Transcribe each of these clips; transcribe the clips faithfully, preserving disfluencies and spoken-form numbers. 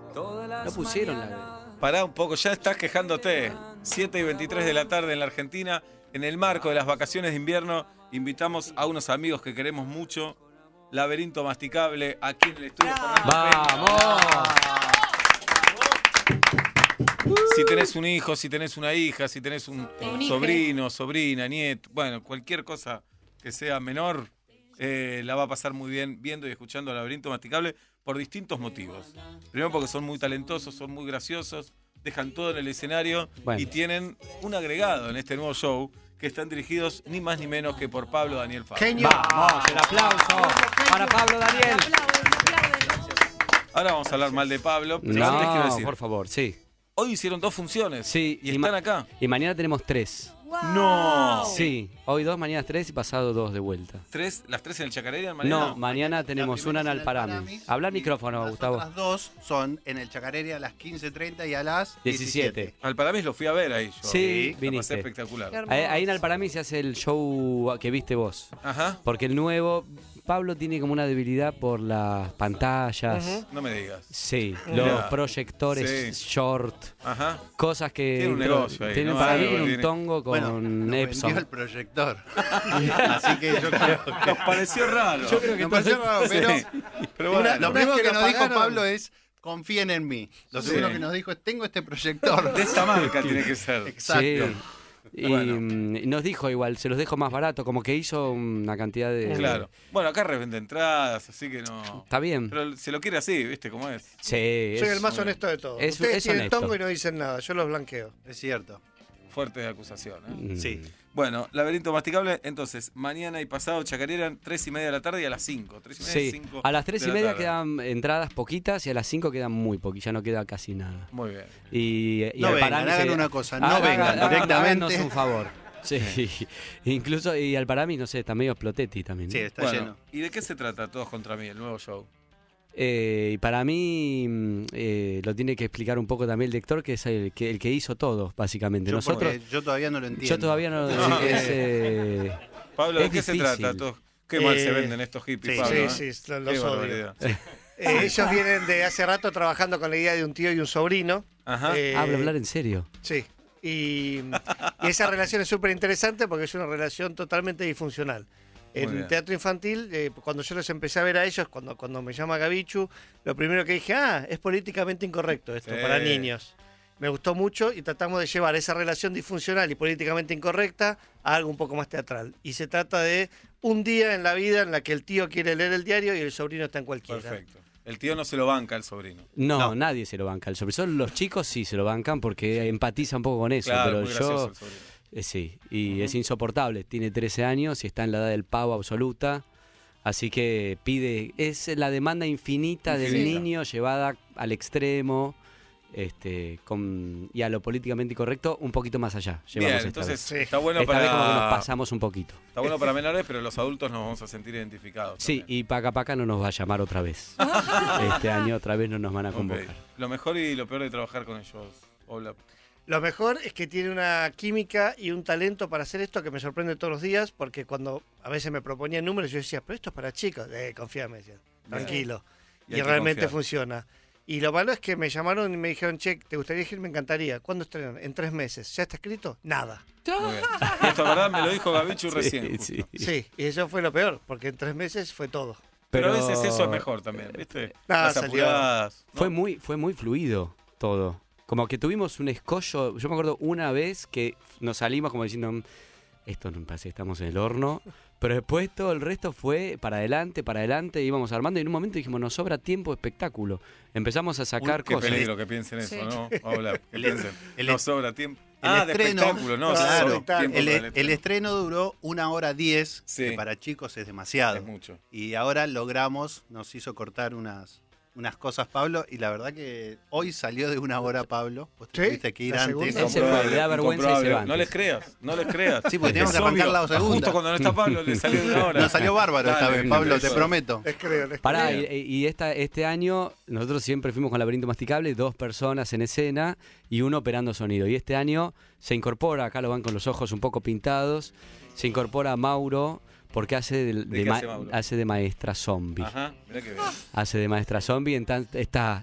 No pusieron la... Pará un poco, ya estás quejándote. siete y veintitrés de la tarde en la Argentina. En el marco de las vacaciones de invierno, invitamos a unos amigos que queremos mucho. Laberinto Masticable, aquí en el estudio. ¡Vamos! Si tenés un hijo, si tenés una hija, si tenés un, un sobrino, sobrina, nieto, bueno, cualquier cosa que sea menor, eh, la va a pasar muy bien viendo y escuchando a Laberinto Masticable por distintos motivos. Primero porque son muy talentosos, son muy graciosos, dejan todo en el escenario Bueno. y tienen un agregado en este nuevo show que están dirigidos ni más ni menos que por Pablo Daniel Fabio. Genio. ¡Vamos! ¡El aplauso para Pablo Daniel! Ahora vamos a hablar mal de Pablo, pero antes quiero No, decir, por favor, sí. hoy hicieron dos funciones Sí, y y están ma- acá. Y mañana tenemos tres. No. Sí, hoy dos, mañana tres y pasado dos de vuelta. ¿Tres, ¿Las tres en el Chacarera mañana? No, mañana tenemos una en Alparami. Habla al micrófono, Las Gustavo. otras dos son en el Chacarera a las quince treinta y a las diecisiete. diecisiete. Al Paramis lo fui a ver ahí yo. Sí, La pasé viniste. espectacular. Ahí, ahí en Alparami se hace el show que viste vos. Ajá, Porque el nuevo, Pablo tiene como una debilidad por las pantallas. no me digas. Sí, Mirá. los proyectores Sí. short, Ajá. cosas que Tiene un negocio ahí, tienen ¿no? para mí Algo tiene un tiene. tongo con Bueno, nos Epson. vendió el proyector. Así que yo creo que... Nos pareció raro. Yo creo que nos pareció raro, pero... Sí. Pero Una- bueno, lo primero que que nos nos dijo pagaron- Pablo es, confíen en mí. Lo Sí. segundo que nos dijo es, tengo este proyector. de esta marca tiene que ser. Exacto. Sí. Y Bueno. mm, nos dijo igual, se los dejo más barato, como que hizo una cantidad de... Claro. Bueno, acá revende entradas, así que no. Está bien. Pero se lo quiere así, ¿viste cómo es? Sí, Soy es- el más honesto de todos. es- Ustedes es tienen honesto. tongo y no dicen nada. Yo los blanqueo. Es cierto. Fuerte acusación, ¿eh? Mm. Sí. Bueno, Laberinto Masticable, entonces, mañana y pasado Chacarera, tres y media de la tarde y a las cinco. Tres y media, Sí, cinco a las tres de y la media tarde. quedan entradas poquitas y a las cinco quedan muy poquitas, ya no queda casi nada. Muy bien. Y, y No al vengan, Parami hagan se- una cosa, no hagan- vengan hagan- directamente. háganos un favor. Sí, incluso, y al Parami, no sé, está medio explotetti también. ¿no? Sí, está Bueno, lleno. ¿y de qué se trata Todos contra mí, el nuevo show? Eh, y para mí mm, eh, lo tiene que explicar un poco también el director, que es el que, el que hizo todo, básicamente. Yo, Nosotros, porque yo todavía no lo entiendo. yo todavía no... No. es, eh, Pablo, ¿de Es qué se difícil. trata? Todos- Qué mal Eh, se venden estos hippies, sí, Pablo, sí, ¿eh? sí, los Qué odio. barbaridad. Eh, ellos vienen de hace rato trabajando con la idea de un tío y un sobrino. Ajá. Eh, habla, hablar en serio. Sí. Y, y esa relación es súper interesante porque es una relación totalmente disfuncional. Muy En bien. teatro infantil, eh, cuando yo los empecé a ver a ellos, cuando, cuando me llama Gavichu, lo primero que dije, ah, es políticamente incorrecto esto, Sí. para niños. Me gustó mucho y tratamos de llevar esa relación disfuncional y políticamente incorrecta a algo un poco más teatral. Y se trata de un día en la vida en la que el tío quiere leer el diario y el sobrino está en cualquiera. Perfecto. El tío no se lo banca al sobrino. No, No. nadie se lo banca. Sobre todo los chicos sí se lo bancan porque empatiza un poco con eso. Claro, pero muy gracioso yo, el sobrino. eh, sí, y es insoportable. Tiene trece años y está en la edad del pavo absoluta. Así que pide, es la demanda infinita, del Infinita. niño llevada al extremo, este, con, y a lo políticamente incorrecto, un poquito más allá. Bien, Llevamos esta entonces vez. Sí. está bueno Esta para vez como que nos pasamos un poquito. está bueno para menores, pero los adultos nos vamos a sentir identificados. Sí, también. y Paca Paca no nos va a llamar otra vez. Este año otra vez no nos van a Ok. convocar. Lo mejor y lo peor de trabajar con ellos. Hola. Lo mejor es que tiene una química y un talento para hacer esto que me sorprende todos los días, porque cuando a veces me proponían números, yo decía, pero esto es para chicos. Eh, confía, me decían, tranquilo. Y Y, hay que realmente confiar. funciona. Y lo malo es que me llamaron y me dijeron, che, ¿te gustaría ir? Me encantaría. ¿Cuándo estrenan? En tres meses. ¿Ya está escrito? Nada. Muy bien. Y esto, ¿verdad? Me lo dijo Gavichu recién. Sí, justo. sí. Sí, y eso fue lo peor, porque en tres meses fue todo. Pero, a veces eso es mejor también, ¿viste? Nada, Las salió. apuradas. ¿no? Fue muy, fue muy fluido todo. Como que tuvimos un escollo. Yo me acuerdo una vez que nos salimos como diciendo, "Mm, esto no me parece que estamos en el horno. Pero después todo el resto fue para adelante, para adelante, íbamos armando y en un momento dijimos, nos sobra tiempo, espectáculo. Empezamos a sacar Uy, qué cosas. peligro que piensen eso, Sí. ¿no? Hola, que El- piensen. el- no sobra tiempo. el ah, de estreno- espectáculo, no, Claro, sobra tiempo El, para el estreno. estreno duró una hora diez, Sí. que para chicos es demasiado. Es mucho. Y ahora logramos, nos hizo cortar unas, unas cosas Pablo, y la verdad que hoy salió de una hora Pablo. Vos ¿Sí? tuviste que ir ¿La antes. segunda? Ese fue, le da vergüenza y se Incomprobable. va No antes. les creas, no les creas. Sí, porque teníamos Es que arrancar obvio. la segunda. Justo cuando no está Pablo, le salió de una hora. Nos salió bárbaro esta Dale, vez, lindo, Pablo, te eso. prometo. Les creo, les Pará, creo. y, y esta, este año nosotros siempre fuimos con Laberinto Masticable, dos personas en escena y uno operando sonido. Y este año se incorpora, acá lo van con los ojos un poco pintados, se incorpora Mauro porque hace de, de ¿De qué ma- hace Mauro? hace de maestra zombie. Ajá, mirá que bien. Hace de maestra zombie, entonces está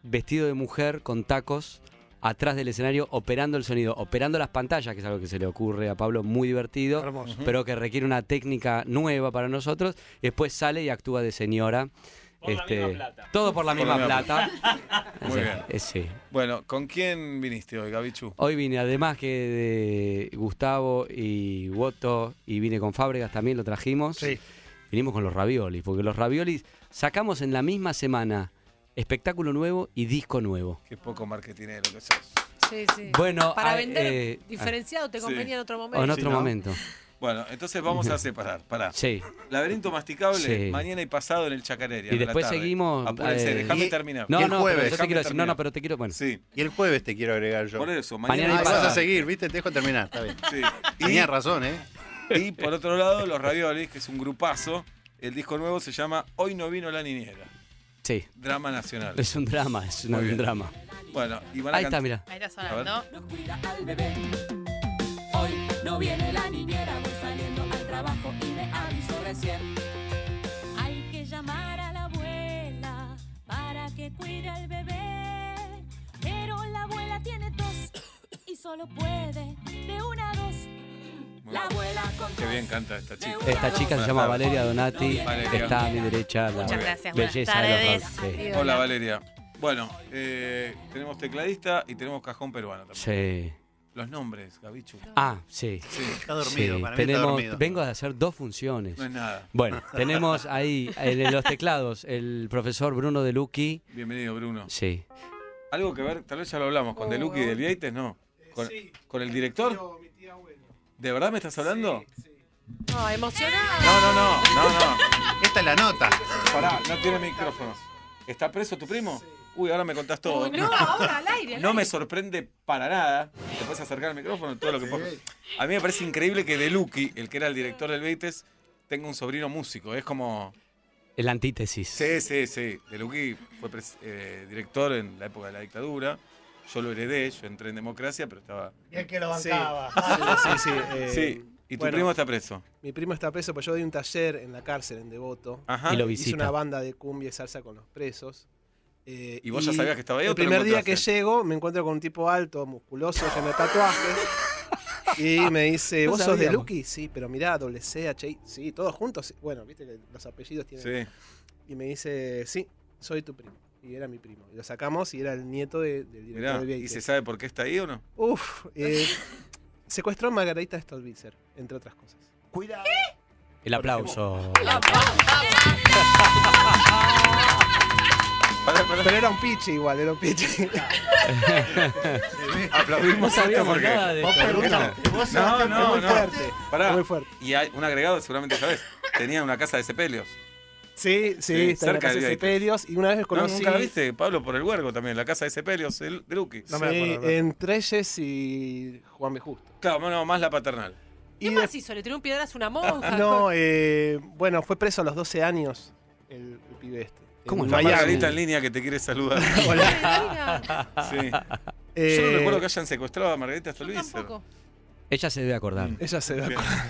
vestido de mujer con tacos atrás del escenario operando el sonido, operando las pantallas, que es algo que se le ocurre a Pablo, muy divertido, Hermoso. pero que requiere una técnica nueva para nosotros. Y después sale y actúa de señora. Por la misma plata. Todo por la Por misma la misma plata. Muy Sí, bien. eh, sí. Bueno, ¿con quién viniste hoy, Gabichu? Hoy vine, además que de Gustavo y Woto, y vine con Fábregas también, lo trajimos. Sí. Vinimos con los raviolis, porque los raviolis sacamos en la misma semana espectáculo nuevo y disco nuevo. Qué poco marketinero que sos. Sí, sí. Bueno, Para ah, vender eh, diferenciado te sí. convenía en otro momento. O en otro Sí, ¿no? momento. Bueno, entonces vamos a separar. Pará. Sí. Laberinto masticable, Sí. mañana y pasado en el Chacareria. Y en la después tarde. seguimos, Apúrense, eh, déjame y- terminar. No, Y el no, jueves, pero yo te déjame quiero decir, no, terminar. no, pero te quiero, bueno. Sí, Y el jueves te quiero agregar yo. por eso, Mañana mañana, y Ah, y y vas pasado. a seguir, ¿viste? Te dejo terminar, está bien. Sí. Y, Tenías razón, ¿eh? y por otro lado, los raviolis, que es un grupazo. El disco nuevo se llama Hoy no vino la niñera. Sí, Drama nacional. es un drama, es una- Muy bien. un drama. Bueno, y van a Ahí está, cantar- mira. Ahí está A ver. sonando. Nos cuida al bebé. Hoy no viene la niñera, voy saliendo al trabajo y me aviso recién. Hay que llamar a la abuela para que cuide al bebé. Pero la abuela tiene tos y solo puede de una a dos. Muy La bien. abuela con Qué bien canta esta chica. Esta chica se Buenas llama tardes. Valeria Donati, Valeria. está a mi derecha, la Muchas gracias, buenas belleza de los tardes. rock. Sí. Sí. Hola, Valeria. Bueno, eh, tenemos tecladista y tenemos cajón peruano también. Sí. Los nombres, Gabichu. Ah, sí. Sí, Está dormido, Sí, para mí está tenemos, dormido. vengo a hacer dos funciones. no es nada. Bueno, tenemos ahí en los teclados el profesor Bruno De Luqui. Bienvenido, Bruno. Sí. ¿Algo que ver? Tal vez ya lo hablamos. ¿Con De Luqui y del Vieites? No. ¿Con, ¿Con el director? ¿De verdad me estás hablando? No, emocionado. No, no, no, no, no. Esta es la nota. Pará, no tiene micrófonos. ¿Está preso tu primo? Uy, ahora me contás todo. Uy, no, ahora al aire. al No me aire. sorprende para nada. Te puedes acercar al micrófono, todo lo que puedas. A mí me parece increíble que De Luqui, el que era el director del Vieites, tenga un sobrino músico. Es como... El antítesis. Sí, sí, sí. De Luqui fue pres- eh, director en la época de la dictadura. Yo lo heredé, yo entré en democracia, pero estaba... Y el que lo Sí, bancaba. sí, sí. eh, Sí, y tu bueno, primo está preso. Mi primo está preso, pues yo doy un taller en la cárcel, en Devoto. Ajá. Y lo Hice visita. una banda de cumbia y salsa con los presos. Eh, ¿Y vos ya sabías que estaba ahí o El te lo primer día que encontraste? llego me encuentro con un tipo alto, musculoso, lleno de tatuajes. Y me dice, No ¿vos sos de sabíamos. Luqui? Sí, pero mirá, doble C, H I. Sí, todos juntos. Bueno, viste que los apellidos tienen... Sí. Y me dice, sí, soy tu primo. Y era mi primo. Y lo sacamos y era el nieto de- del director Mirá, del ¿y Vieites. se sabe por qué está ahí o no? Uf, eh, secuestró a Margarita Stolbizer, entre otras cosas. El aplauso. Pará, pará. Pero era un piche igual, era un piche. Aplaudimos No esto sabíamos porque... nada de Vos esto. preguntá. Vos No, sabés que- no, muy no. fuerte. Pará. Muy fuerte. Y hay un agregado, seguramente sabes. Tenía una casa de sepelios. Sí, sí, Sí, está en la cerca casa del de Vieites. Sepelios. Y una vez ¿No, conocí... ¿Nunca la viste, Pablo, por el huergo también? La casa de sepelios de de Luqui. No me sí, acuerdo, no. en Treyes y Juan B. Justo. Claro, no, más la paternal. ¿Qué Y más de- hizo? ¿Le tiró un piedrazo a una monja? No, eh, bueno, fue preso a los doce años el, el pibe este. ¿Cómo en es la Miami. Margarita en línea que te quiere saludar. Hola. Sí. Eh, Yo no recuerdo que hayan secuestrado a Margarita Yo Stolbizer. tampoco. Ella se debe acordar. Mm. Ella se da Bien. cuenta.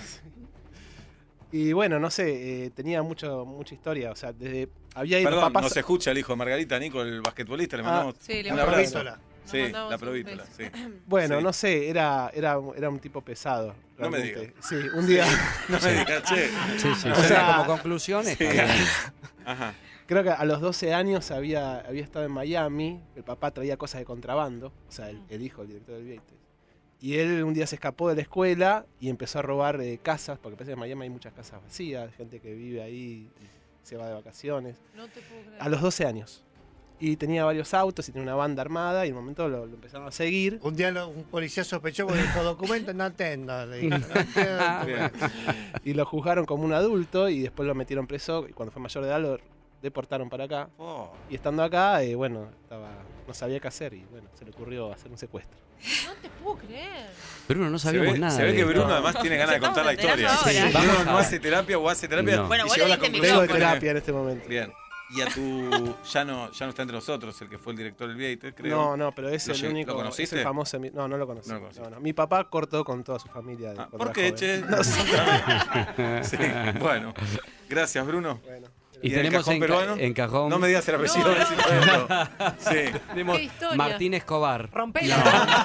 Y bueno, no sé, eh, tenía mucho, mucha historia. O sea, desde. Había ido Perdón, papás. no se escucha el hijo de Margarita, Nico, el basquetbolista. Le Ah, mandamos Sí, le un mandamos abrazo. Provítola. Sí, mandamos la un provítola, beso. sí. Bueno, Sí. no sé, era, era, era un tipo pesado. No me realmente. Sí, un día. No me digas, che. Sí, sí. O O sea, sea, como conclusión, está bien. Ajá. Creo que a los doce años había, había estado en Miami. El papá traía cosas de contrabando. O sea, el, el hijo, el director del Vieites. Y él un día se escapó de la escuela y empezó a robar eh, casas. Porque parece que en Miami hay muchas casas vacías. Gente que vive ahí y se va de vacaciones. No te puedo creer. A los doce años. Y tenía varios autos y tenía una banda armada. Y en un momento lo, lo empezaron a seguir. Un día lo- un policía sospechó porque dijo documento no atendo. Le dijo, no atiendo Bien. documento. Y lo juzgaron como un adulto. Y después lo metieron preso. Y cuando fue mayor de edad lo deportaron para acá. Oh, Y estando acá, eh, bueno, estaba, no sabía qué hacer. Y bueno, se le ocurrió hacer un secuestro. No te puedo creer. Bruno, no se sabíamos ve, nada. se ve de que esto. Bruno además tiene ganas de Estamos contar la historia. enterando ahora. Sí, Bruno vamos no a- hace terapia o hace terapia. No. Bueno, y vos llegó le a la diste conclusión Tengo que terapia en este momento. Bien. Y a tu. Ya no, ya no está entre nosotros, el que fue el director del Vieites, creo. No, no, pero es ¿Lo el lleg- único. lo es conociste? el famoso. emi- No, no lo conocí. No No, lo conociste. no. Mi papá cortó con toda su familia. de Ah, cuando ¿por era qué, joven. che? No sé. Sí, bueno. Gracias, Bruno. Bueno, Y, ¿Y en el tenemos cajón en, ca- peruano? en cajón. No me digas el apellido. No, a ver si lo veo. Sí. tenemos Qué historia. Martín Escobar. Rompela.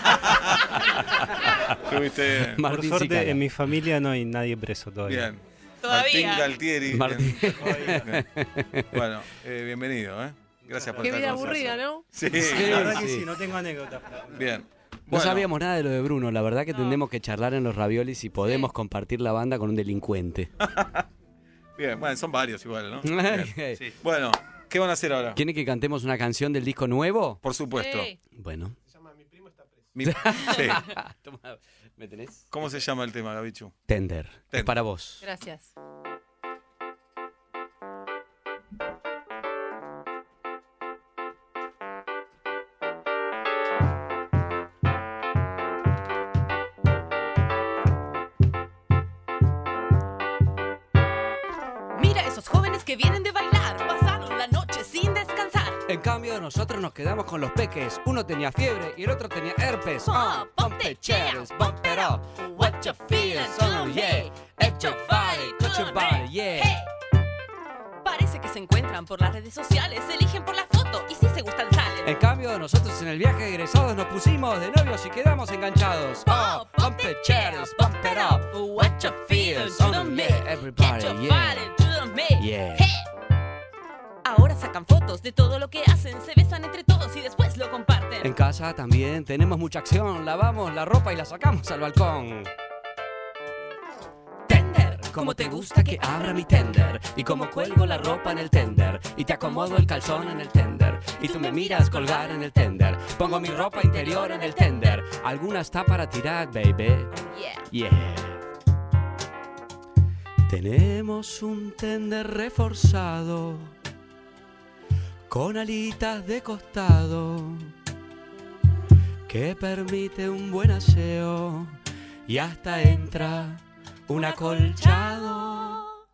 Tuviste. Por Martín suerte, Sicara. en mi familia no hay nadie preso todavía. Bien. Todavía. Martín Galtieri. Martín. Bien. Bueno, eh, bienvenido, ¿eh? Gracias por Qué estar vida con nosotros. aburrida, ¿no? Sí. Sí. La verdad que sí. sí, no tengo anécdotas. para- Bien. No Bueno, sabíamos nada de lo de Bruno. La verdad que No. tendremos que charlar en los raviolis si podemos Sí. compartir la banda con un delincuente. bien. Bueno, son varios igual, ¿no? Bien. Ok. Bueno, ¿qué van a hacer ahora? ¿Quieren que cantemos una canción del disco nuevo? Por supuesto. Ey. Bueno. Mi- sí. Toma, ¿me tenés? ¿Cómo se llama el tema, Gabichu? Tender. Es Tender. para vos. Gracias. Mira esos jóvenes que vienen de bailar, pasaron la noche sin descansar. En cambio, nosotros nos quedamos con los peques. Uno tenía fiebre y el otro tenía herpes. Ah, Pump the chairs, bump it up. What you feeling, son, yeah. At your body, touch your body, yeah. Hey. Parece que se encuentran por las redes sociales, se eligen por la foto y si se gustan salen. En cambio, nosotros en el viaje de egresados nos pusimos de novios y quedamos enganchados. Oh, pump the chairs, bump it up. What you feeling, son, yeah. Everybody, Get your yeah. body to the me. Yeah. Hey. Ahora sacan fotos de todo lo que hacen, se besan entre todos y después lo comparten. En casa también tenemos mucha acción. Lavamos la ropa y la sacamos al balcón. Tender, Como te gusta que abra mi tender. Y como cuelgo la ropa en el tender. Y te acomodo el calzón en el tender. Y tú me miras colgar en el tender. Pongo mi ropa interior en el tender. Alguna está para tirar, baby. Yeah. Yeah. Tenemos un tender reforzado. Con alitas de costado. Que permite un buen aseo. Y hasta entra un acolchado.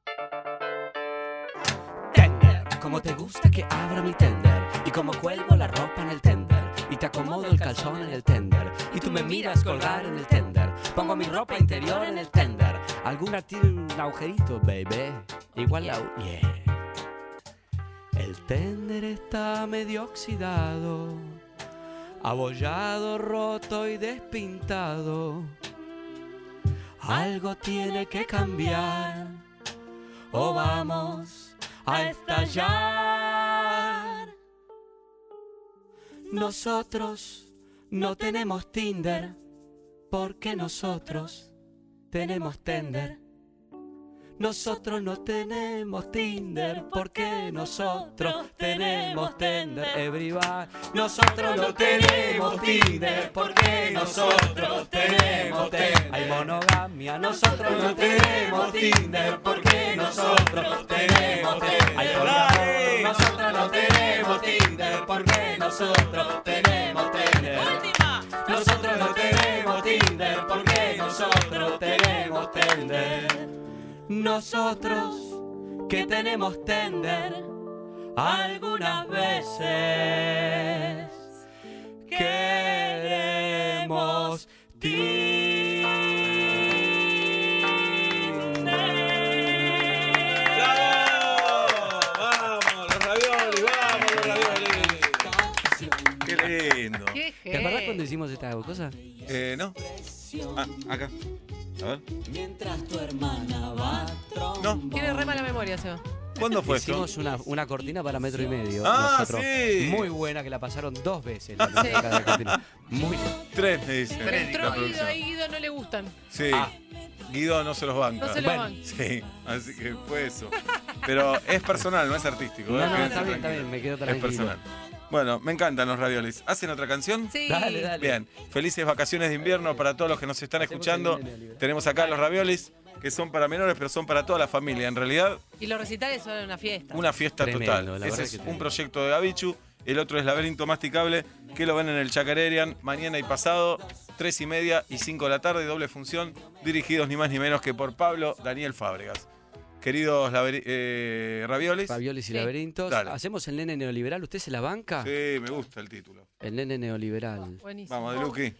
Tender, como te gusta que abra mi tender. Y como cuelgo la ropa en el tender. Y te acomodo el calzón en el tender. Y tú me miras colgar en el tender. Pongo mi ropa interior en el tender. Alguna tiene un agujerito, baby. Igual la... Yeah. El tender está medio oxidado. Abollado, roto y despintado. Algo tiene que cambiar o vamos a estallar. Nosotros no tenemos Tinder porque nosotros tenemos tender. Nosotros no tenemos Tinder porque nosotros tenemos tender. Everybody. Nosotros no tenemos Tinder porque nosotros tenemos tender. Hay monogamia. Nosotros no tenemos Tinder porque nosotros tenemos tender. Hay poliamor. Nosotros no tenemos Tinder porque nosotros tenemos tender. Última. Nosotros no tenemos Tinder porque nosotros tenemos tender. Nosotros que tenemos tender algunas veces queremos ¡Bravo! ¡Vamos, los raviolis! ¡Vamos, los raviolis! ¡Qué lindo! Qué ¿Te acordás gen. cuando hicimos esta cosa? Eh, ¿no? Ah, acá. A ver. Mientras tu hermana va No. Tiene re mala memoria, Seba. ¿Cuándo fue esto? Hicimos una, una cortina para metro y medio. Ah, nosotros. sí. Muy buena, que la pasaron dos veces. La, Sí. la- la cortina. Muy Tres, me dice. Pero entró la Guido, producción. a Guido no le gustan. Sí. Ah. Guido no se los banca. No se lo Bueno. bancan. Sí, así que fue eso. Pero es personal, no es artístico. No, ¿eh? no, Quédense está bien, está tranquilos. bien, me quedo Es tranquilo. personal. Bueno, me encantan los raviolis. ¿Hacen otra canción? Sí. Dale, dale. Bien, felices vacaciones de invierno para todos los que nos están Hacemos escuchando. el neoliberal. Tenemos acá los raviolis, que son para menores, pero son para toda la familia. En realidad, Y los recitales son una fiesta. una fiesta Tremendo, total. la Ese verdad es que un tremendo. proyecto de Gabichu. El otro es Laberinto Masticable, que lo ven en el Chacarerian mañana y pasado, tres y media y cinco de la tarde, doble función, dirigidos ni más ni menos que por Pablo Daniel Fábregas. Queridos laberi- eh, raviolis. Raviolis y Sí. laberintos. Dale. ¿Hacemos el nene neoliberal? ¿Usted se la banca? Sí, me gusta el título. El nene neoliberal. Buenísimo. Vamos, De Luqui.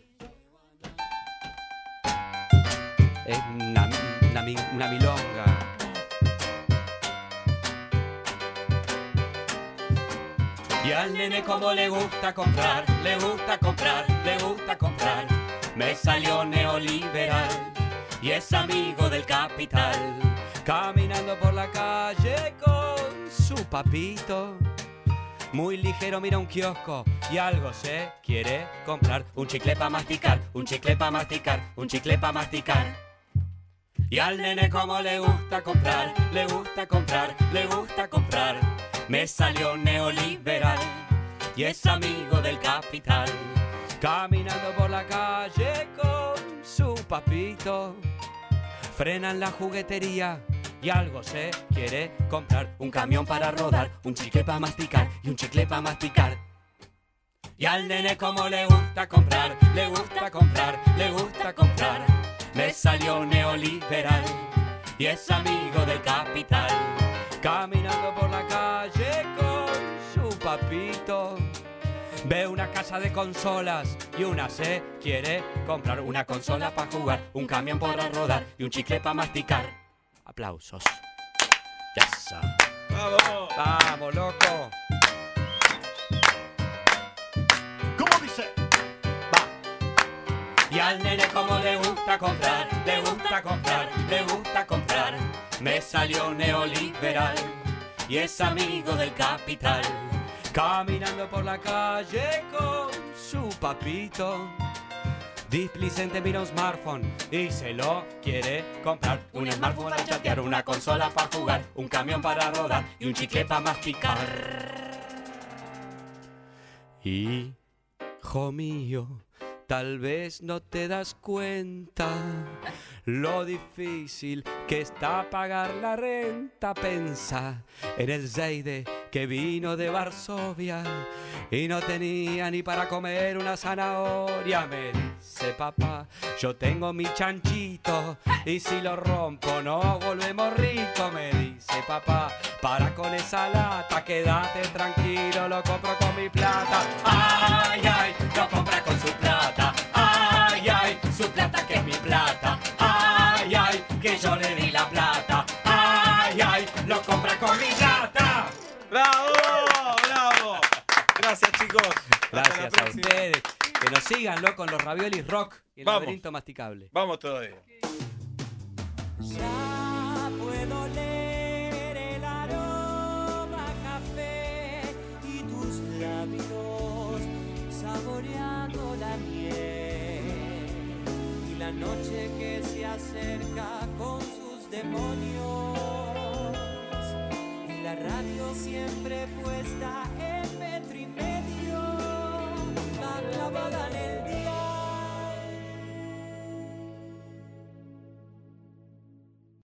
Es una, una mi- una milonga. Y al nene como le gusta comprar, le gusta comprar, le gusta comprar. Me salió neoliberal y es amigo del capital. Caminando por la calle con su papito. Muy ligero mira un kiosco y algo se quiere comprar. Un chicle pa' masticar, un chicle pa' masticar, un chicle pa' masticar. Y al nene como le gusta comprar, le gusta comprar, le gusta comprar. Me salió neoliberal y es amigo del capital. Caminando por la calle con su papito. Frenan la juguetería y algo se quiere comprar. Un camión para rodar, un chicle para masticar y un chicle para masticar. Y al nene como le gusta comprar, le gusta comprar, le gusta comprar. Me salió neoliberal y es amigo del capital. Caminando por la calle con su papito. Ve una casa de consolas y una se quiere comprar. Una consola para jugar, un camión para rodar y un chicle para masticar. Aplausos. Ya está. ¡Vamos! Vamos, loco. ¿Cómo dice? Va. Y al nene como le gusta comprar, le gusta comprar, le gusta comprar. Me salió neoliberal y es amigo del capital. Caminando por la calle con su papito. Displicente mira un smartphone y se lo quiere comprar. Un smartphone para chatear, una consola para jugar, un camión para rodar y un chicle para masticar. Hijo mío, tal vez no te das cuenta lo difícil que está pagar la renta. Pensa en el Zeide que vino de Varsovia y no tenía ni para comer una zanahoria. Me dice papá, yo tengo mi chanchito y si lo rompo nos volvemos ricos. Me dice papá, para con esa lata, quédate tranquilo, lo compro con mi plata. Ay, ay, lo compra con su plata. Ay, ay, su plata que es mi plata. Ay, ay, que yo le di la plata. Ay, ay, lo compra con mi plata. ¡Bravo! ¡Bravo! Gracias, chicos. Hasta la Gracias a próxima. ustedes. Que nos sigan, loco, con los raviolis rock y el Vamos. laberinto masticable. Vamos todavía. Ya puedo oler el aroma a café y tus labios saboreando la miel y la noche que se acerca con sus demonios.